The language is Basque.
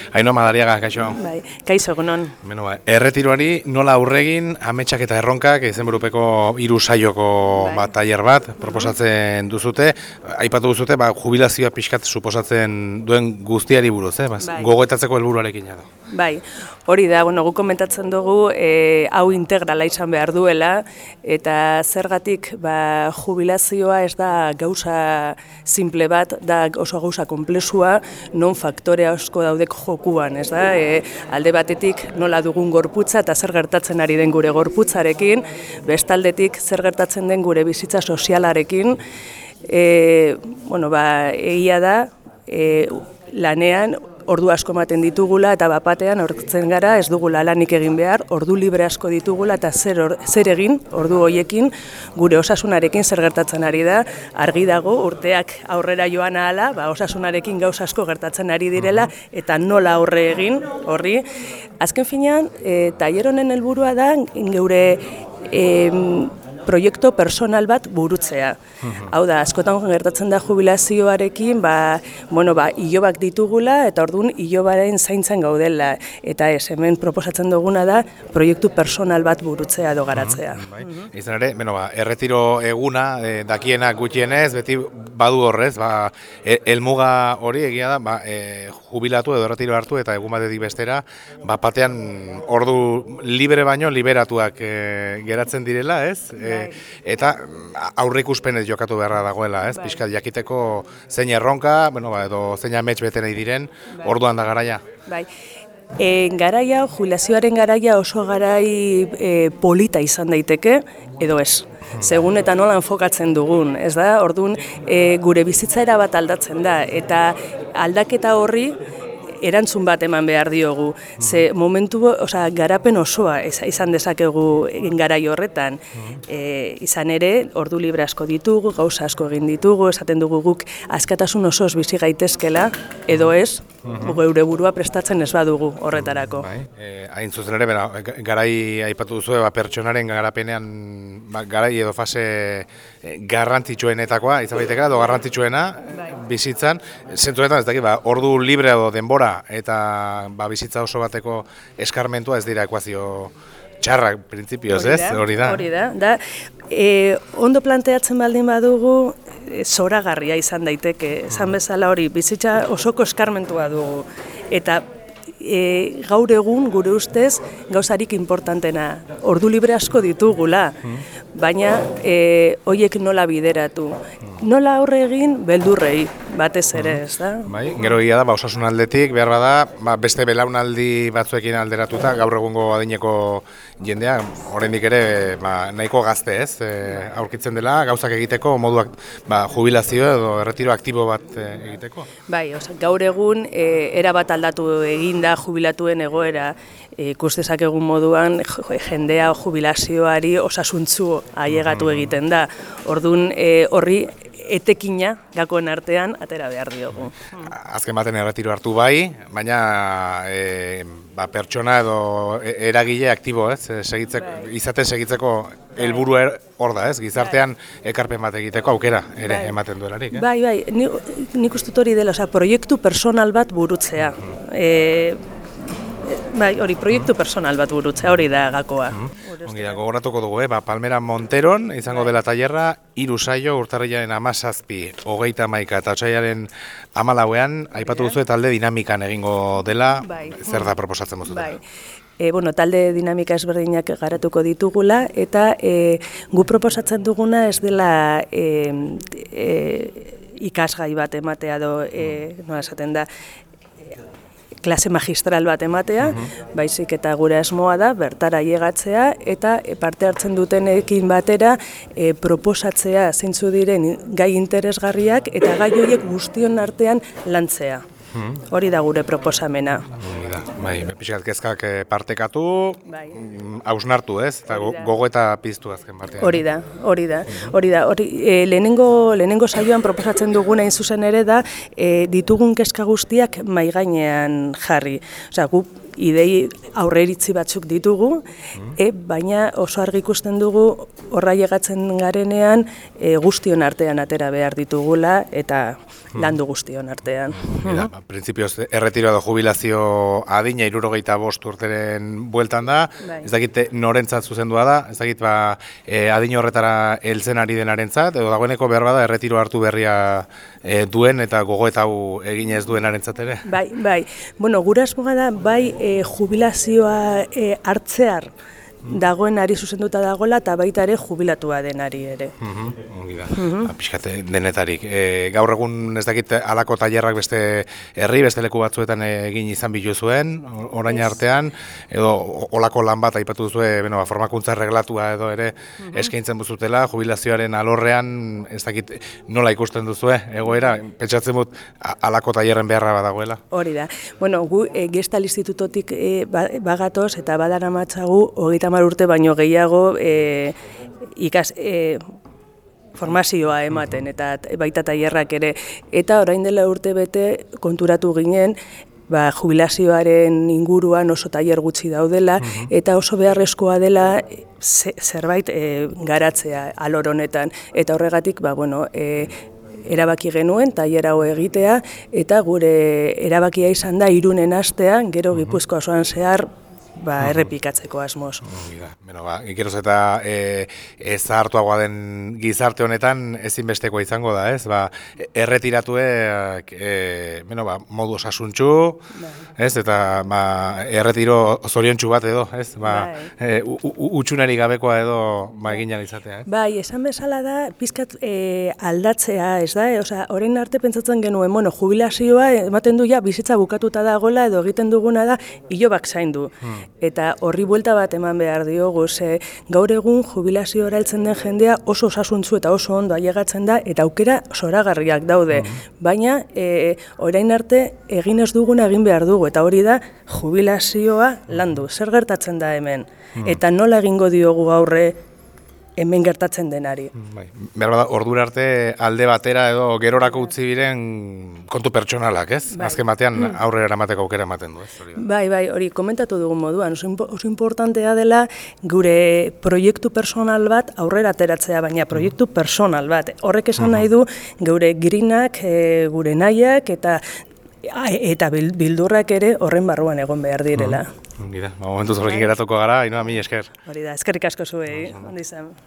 Ainhoa Madariaga, kaixo. Bai, kaixo, egunon. Erretiroari nola aurregin ametsak eta erronkak izenburupeko 3 saioko tailer bat proposatzen duzute. Aipatu duzute, jubilazioa pixkat suposatzen duen guztiari buruz, gogoetatzeko helburuarekin edo. Bai, hori da, guk komentatzen dugu hau integrala izan behar duela, eta zergatik jubilazioa ez da gauza simple bat, da oso gauza komplexua, non faktore asko daudek jokuan, ez da? Alde batetik nola dugun gorputza eta zer gertatzen ari den gure gorputzarekin, bestaldetik zer gertatzen den gure bizitza sozialarekin, egia da, lanean, ordu asko ematen ditugula eta bapatean aurkitzen gara ez dugula lanik egin behar, ordu libre asko ditugula eta zer egin ordu hoiekin gure osasunarekin zer gertatzen ari da, argi dago urteak aurrera joan ahala, osasunarekin gauza asko gertatzen ari direla eta nola aurre egin horri. Azken finean, tailer honen helburua da geure proiektu personal bat burutzea. Hau da, askotan gertatzen da jubilazioarekin, ilobak ditugula eta orduan ilobaren zaintzen gaudela. Eta hemen proposatzen duguna da proiektu personal bat burutzea edo garatzea. Izan ere, erretiro eguna, dakienak gutxienez, beti badu horrez, helmuga hori egia da, jubilatu edo erretiro hartu eta egun batetik bestera, batean ordu libre baino liberatuak geratzen direla, ez? Eta aurreikuspenez jokatu beharra dagoela, ez? Pixkat jakiteko zein erronka, edo zein amets bete nahi diren, orduan da garaia. Bai. Garaia, jubilazioaren garaia oso garai polita izan daiteke, edo ez. Segun eta nola enfokatzen dugun, ez da? Orduan, gure bizitza erabat aldatzen da, eta aldaketa horri erantzun bat eman behar diogu. Ze momentu, garapen osoa izan dezakegu garai horretan. Izan ere, ordu libre asko ditugu, gauza asko egin ditugu, esaten dugu guk askatasun osoz bizi gaitezkela, edo ez, geure burua prestatzen ez badugu horretarako. Hain zuzen ere, garai aipatu duzu, pertsonaren garapenean, garai edo fase garrantzitsuenetakoa, izan baiteka, edo garrantzitsuena bizitzan, zentuetan ez dakit, ordu libre edo denbora eta bizitza oso bateko eskarmentua ez dira ekuazio txarrak, printzipioz, ez? Hori da. Hori da. Ondo planteatzen baldin badugu, zoragarria izan daiteke, esan bezala hori, bizitza osoko eskarmentua dugu. Eta gaur egun, gure ustez, gauzarik importantena, ordu libre asko ditugula, baina horiek nola bideratu. Nola aurre egin beldurrei, batez ere, ez da? Gero egia da, osasun aldetik, behar bada, beste belaunaldi batzuekin alderatuta, gaur egungo adineko jendea, oraindik ere nahiko gazte, ez? Aurkitzen dela, gauzak egiteko, moduak jubilazio edo erretiro aktibo bat egiteko? Bai, gaur egun, erabat aldatu eginda jubilatuen egoera, ikustezak egun moduan jendea jubilazioari osasuntzu ailegatu egiten da. Orduan horri etekina gakoen artean atera behar diogu. Azken baten erretiro hartu bai, baina pertsona edo eragile aktibo, ez? Izaten segitzeko helburu hor da, ez? Gizartean ekarpen bat egiteko aukera ere ematen duelarik. Bai, nik uste hori dela, proiektu personal bat burutzea. Hori, proiektu personal bat burutzea, hori da gakoa. Gogoratuko dugu, Palmera Monteron izango dela tailerra, 3 saio, urtarrilaren 17, 31 eta otsailaren 14ean, aipatu duzu talde dinamikan egingo dela, zer da proposatzen duzu? Talde dinamika ezberdinak garatuko ditugula, eta gu proposatzen duguna ez dela ikasgai bat ematea edo, nola esaten da, klase magistral bat ematea, baizik eta gure asmoa da, bertara ailegatzea eta parte hartzen dutenekin batera proposatzea zeintzu diren gai interesgarriak eta gai horiek guztion artean lantzea. Hori da gure proposamena. Pixkat kezkak partekatu, hausnartu, ez? Gogo eta piztu azken batean. Hori da. Lehenengo saioan proposatzen duguna hain zuzen ere da, ditugun kezka guztiak mahai gainean jarri. Gu idei aurreiritzi batzuk ditugu, baina oso argi ikusten dugu horra llegatzen garenean guztion artean atera behar ditugula eta landu guztion artean. Printzipioz, erretiro edo jubilazio adina 65 urteren bueltan da, ez dakit norentzat zuzendua da, ez dakit adin horretara heltzen ari denarentzat, edo dagoeneko behar bada erretiro hartu berria duen eta gogoeta hau egin ez duenarentzat ere? Bai. Bueno, gure asmoa da, jubilazioa hartzear dagoenari zuzenduta dagoela eta baita ere jubilatua denari ere. Ongi da, pixkate denetarik. Gaur egun ez dakit halako tailerrak beste beste leku batzuetan egin izan biluzuen, orain artean, edo olako lan bat aipatu duzue, formakuntza reglatua edo ere eskaintzen buzutela, jubilazioaren alorrean ez dakit nola ikusten duzue, egoera, pentsatzen dut halako tailerren beharra badagoela. Hori da. Bueno, gu Gestal Institutotik bagatoz eta badaramatzagu 30 urte baino gehiago formazioa ematen eta baita tailerrak ere. Eta orain dela urte bete konturatu ginen jubilazioaren inguruan oso tailer gutxi daudela eta oso beharrezkoa dela zerbait garatzea alor honetan. Eta horregatik, erabaki genuen tailer hau egitea eta gure erabakia izan da Irunen hastean, gero Gipuzkoa osoan zehar errepikatzeko asmoz. Geroz eta zahartuagoa den gizarte honetan ezinbestekoa izango da, ez? Erretiratuek modu osasuntsu, ez? Eta erretiro zoriontsu bat edo, ez? Utxunari gabekoa edo egin ahal izatea, ez? Bai, esan bezala da, pizkat aldatzea, ez da? Orain arte pentsatzen genuen, jubilazioa ematen du bizitza bukatuta dagoela edo egiten duguna da ilobak zaindu. Eta horri buelta bat eman behar diogu, gaur egun jubilazioa heltzen den jendea oso osasuntsu eta oso ondo ailegatzen da eta aukera zoragarriak daude. Baina orain arte egin ez duguna egin behar dugu eta hori da jubilazioa landu. Zer gertatzen da hemen? Eta nola egingo diogu aurre hemen gertatzen denari. Behar bada, ordura arte alde batera edo gerorako utzi biren kontu pertsonalak, ez? Azken batean aurrera eramateko aukera ematen du, ez? Bai, hori komentatu dugun moduan, oso importantea dela gure proiektu personal bat aurrera ateratzea, baina proiektu personal bat. Horrek esan nahi du gure grinak, gure nahiak eta bildurrak ere horren barruan egon behar direla. Momentuz horrekin geratuko gara, Ainhoa, mila esker. Hori da, eskerrik asko zuei, ondo izan.